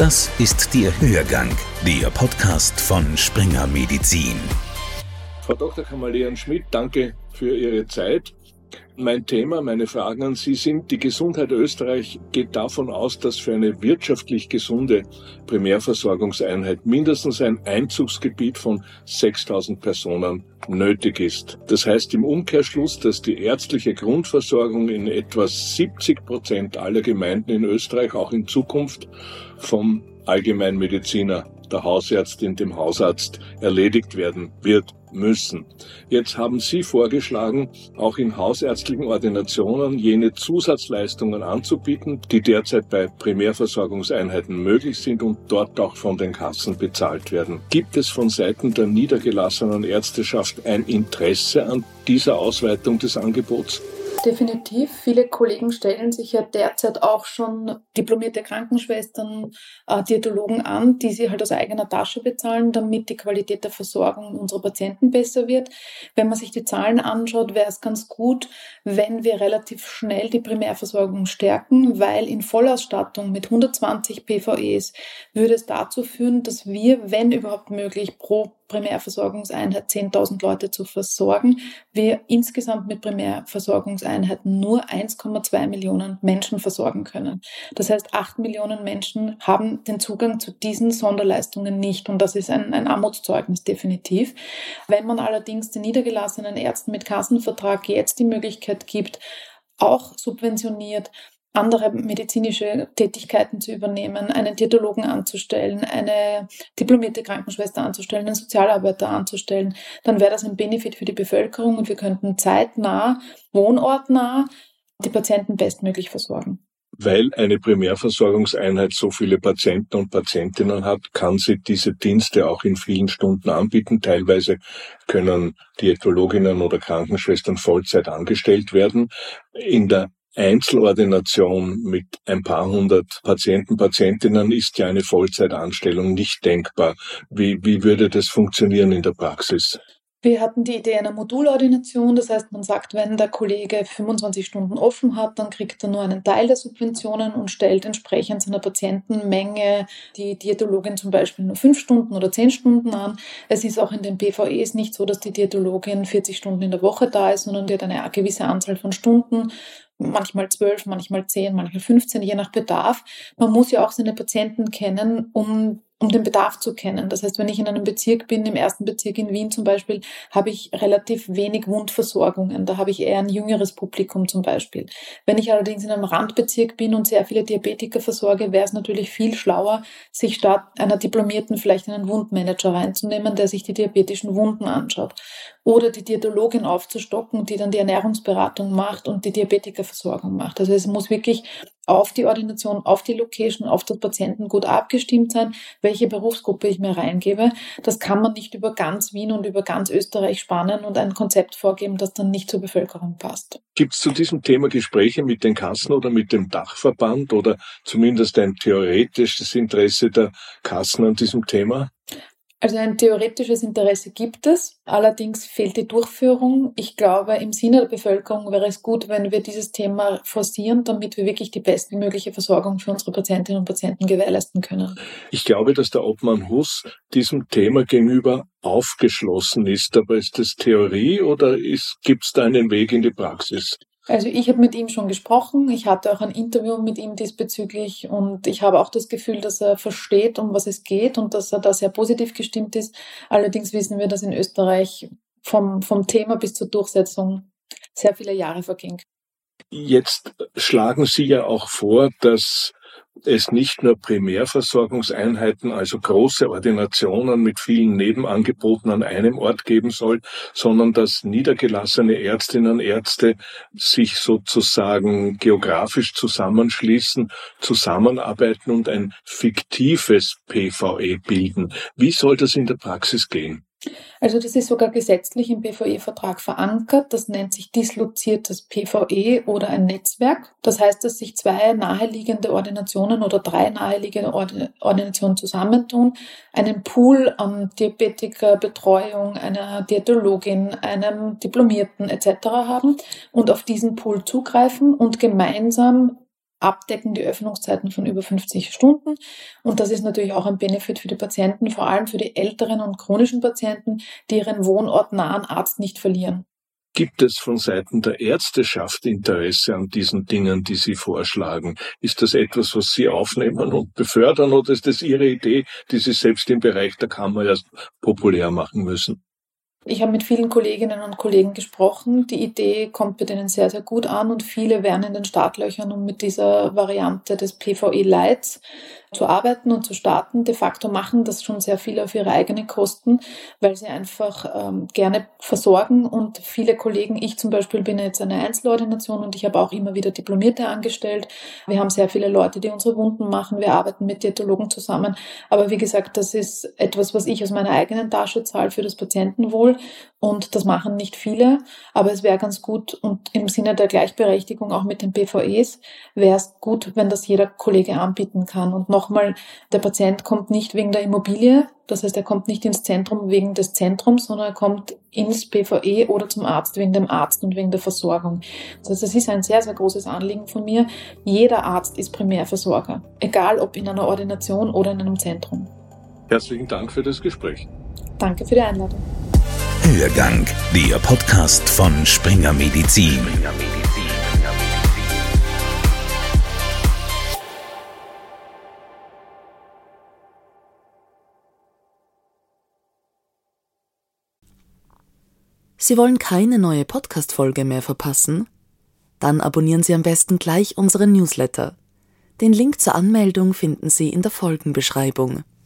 Das ist der Hörgang, der Podcast von Springer Medizin. Frau Dr. Kamalian-Schmidt, danke für Ihre Zeit. Mein Thema, meine Fragen an Sie sind, die Gesundheit Österreich geht davon aus, dass für eine wirtschaftlich gesunde Primärversorgungseinheit mindestens ein Einzugsgebiet von 6.000 Personen nötig ist. Das heißt im Umkehrschluss, dass die ärztliche Grundversorgung in etwa 70% aller Gemeinden in Österreich auch in Zukunft vom Allgemeinmediziner, der Hausärztin, dem Hausarzt erledigt werden wird müssen. Jetzt haben Sie vorgeschlagen, auch in hausärztlichen Ordinationen jene Zusatzleistungen anzubieten, die derzeit bei Primärversorgungseinheiten möglich sind und dort auch von den Kassen bezahlt werden. Gibt es von Seiten der niedergelassenen Ärzteschaft ein Interesse an dieser Ausweitung des Angebots? Definitiv. Viele Kollegen stellen sich ja derzeit auch schon diplomierte Krankenschwestern, Diätologen an, die sie halt aus eigener Tasche bezahlen, damit die Qualität der Versorgung unserer Patienten besser wird. Wenn man sich die Zahlen anschaut, wäre es ganz gut, wenn wir relativ schnell die Primärversorgung stärken, weil in Vollausstattung mit 120 PVEs würde es dazu führen, dass wir, wenn überhaupt möglich, pro Primärversorgungseinheit 10.000 Leute zu versorgen, wir insgesamt mit Primärversorgungseinheiten nur 1,2 Millionen Menschen versorgen können. Das heißt, 8 Millionen Menschen haben den Zugang zu diesen Sonderleistungen nicht und das ist ein Armutszeugnis definitiv. Wenn man allerdings den niedergelassenen Ärzten mit Kassenvertrag jetzt die Möglichkeit gibt, auch subventioniert, andere medizinische Tätigkeiten zu übernehmen, einen Diätologen anzustellen, eine diplomierte Krankenschwester anzustellen, einen Sozialarbeiter anzustellen, dann wäre das ein Benefit für die Bevölkerung und wir könnten zeitnah, wohnortnah die Patienten bestmöglich versorgen. Weil eine Primärversorgungseinheit so viele Patienten und Patientinnen hat, kann sie diese Dienste auch in vielen Stunden anbieten. Teilweise können Diätologinnen oder Krankenschwestern Vollzeit angestellt werden. In der Einzelordination mit ein paar hundert Patienten, Patientinnen ist ja eine Vollzeitanstellung nicht denkbar. Wie würde das funktionieren in der Praxis? Wir hatten die Idee einer Modulordination, das heißt, man sagt, wenn der Kollege 25 Stunden offen hat, dann kriegt er nur einen Teil der Subventionen und stellt entsprechend seiner Patientenmenge die Diätologin zum Beispiel nur 5 Stunden oder 10 Stunden an. Es ist auch in den PVEs nicht so, dass die Diätologin 40 Stunden in der Woche da ist, sondern die hat eine gewisse Anzahl von Stunden, manchmal 12, manchmal 10, manchmal 15, je nach Bedarf. Man muss ja auch seine Patienten kennen, um den Bedarf zu kennen. Das heißt, wenn ich in einem Bezirk bin, im ersten Bezirk in Wien zum Beispiel, habe ich relativ wenig Wundversorgungen. Da habe ich eher ein jüngeres Publikum zum Beispiel. Wenn ich allerdings in einem Randbezirk bin und sehr viele Diabetiker versorge, wäre es natürlich viel schlauer, sich statt einer Diplomierten vielleicht einen Wundmanager reinzunehmen, der sich die diabetischen Wunden anschaut. Oder die Diätologin aufzustocken, die dann die Ernährungsberatung macht und die Diabetikerversorgung macht. Also es muss wirklich auf die Ordination, auf die Location, auf das Patientengut abgestimmt sein, welche Berufsgruppe ich mir reingebe. Das kann man nicht über ganz Wien und über ganz Österreich spannen und ein Konzept vorgeben, das dann nicht zur Bevölkerung passt. Gibt es zu diesem Thema Gespräche mit den Kassen oder mit dem Dachverband oder zumindest ein theoretisches Interesse der Kassen an diesem Thema? Also ein theoretisches Interesse gibt es, allerdings fehlt die Durchführung. Ich glaube, im Sinne der Bevölkerung wäre es gut, wenn wir dieses Thema forcieren, damit wir wirklich die bestmögliche Versorgung für unsere Patientinnen und Patienten gewährleisten können. Ich glaube, dass der Obmann Huss diesem Thema gegenüber aufgeschlossen ist. Aber ist das Theorie oder gibt es da einen Weg in die Praxis? Also ich habe mit ihm schon gesprochen, ich hatte auch ein Interview mit ihm diesbezüglich und ich habe auch das Gefühl, dass er versteht, um was es geht und dass er da sehr positiv gestimmt ist. Allerdings wissen wir, dass in Österreich vom Thema bis zur Durchsetzung sehr viele Jahre vergehen. Jetzt schlagen Sie ja auch vor, dass es nicht nur Primärversorgungseinheiten, also große Ordinationen mit vielen Nebenangeboten an einem Ort geben soll, sondern dass niedergelassene Ärztinnen und Ärzte sich sozusagen geografisch zusammenschließen, zusammenarbeiten und ein fiktives PVE bilden. Wie soll das in der Praxis gehen? Also das ist sogar gesetzlich im PVE-Vertrag verankert. Das nennt sich disloziertes PVE oder ein Netzwerk. Das heißt, dass sich 2 naheliegende Ordinationen oder 3 naheliegende Ordinationen zusammentun, einen Pool an Diabetikerbetreuung, einer Diätologin, einem Diplomierten etc. haben und auf diesen Pool zugreifen und gemeinsam abdecken die Öffnungszeiten von über 50 Stunden. Und das ist natürlich auch ein Benefit für die Patienten, vor allem für die älteren und chronischen Patienten, die ihren wohnortnahen Arzt nicht verlieren. Gibt es von Seiten der Ärzteschaft Interesse an diesen Dingen, die Sie vorschlagen? Ist das etwas, was Sie aufnehmen und befördern, oder ist das Ihre Idee, die Sie selbst im Bereich der Kammer erst populär machen müssen? Ich habe mit vielen Kolleginnen und Kollegen gesprochen. Die Idee kommt bei denen sehr, sehr gut an und viele wären in den Startlöchern, um mit dieser Variante des PVE Lights zu arbeiten und zu starten. De facto machen das schon sehr viele auf ihre eigenen Kosten, weil sie einfach gerne versorgen, und viele Kollegen, ich zum Beispiel bin jetzt eine Einzelordination und ich habe auch immer wieder Diplomierte angestellt. Wir haben sehr viele Leute, die unsere Wunden machen. Wir arbeiten mit Diätologen zusammen. Aber wie gesagt, das ist etwas, was ich aus meiner eigenen Tasche zahle für das Patientenwohl, und das machen nicht viele. Aber es wäre ganz gut, und im Sinne der Gleichberechtigung auch mit den PVEs wäre es gut, wenn das jeder Kollege anbieten kann. Und nochmal, der Patient kommt nicht wegen der Immobilie, das heißt, er kommt nicht ins Zentrum wegen des Zentrums, sondern er kommt ins PVE oder zum Arzt wegen dem Arzt und wegen der Versorgung. Das heißt, es ist ein sehr, sehr großes Anliegen von mir. Jeder Arzt ist Primärversorger, egal ob in einer Ordination oder in einem Zentrum. Herzlichen Dank für das Gespräch. Danke für die Einladung. Hörgang, der Podcast von Springer Medizin. Sie wollen keine neue Podcast-Folge mehr verpassen? Dann abonnieren Sie am besten gleich unseren Newsletter. Den Link zur Anmeldung finden Sie in der Folgenbeschreibung.